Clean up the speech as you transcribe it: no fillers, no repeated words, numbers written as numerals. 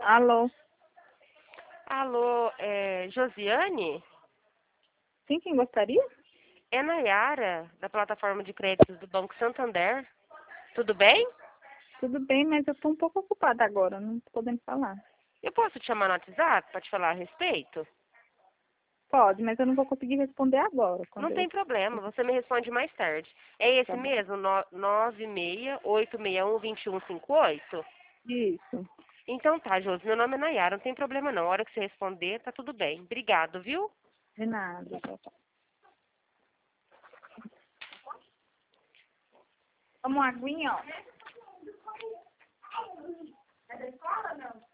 Alô? Alô, Josiane? Sim, quem gostaria? É Nayara, da plataforma de créditos do Banco Santander. Tudo bem? Tudo bem, mas eu estou um pouco ocupada agora, não estou podendo falar. Eu posso te chamar no WhatsApp para te falar a respeito? Pode, mas eu não vou conseguir responder agora. Não Quando tem eu... problema, você me responde mais tarde. É esse Tá bom. mesmo, 96861-2158? Isso. Então tá, Josi, meu nome é Nayara, não tem problema não. A hora que você responder, tá tudo bem. Obrigado, viu? De nada. Tchau, tchau. Vamos uma aguinha, ó. É da escola, não?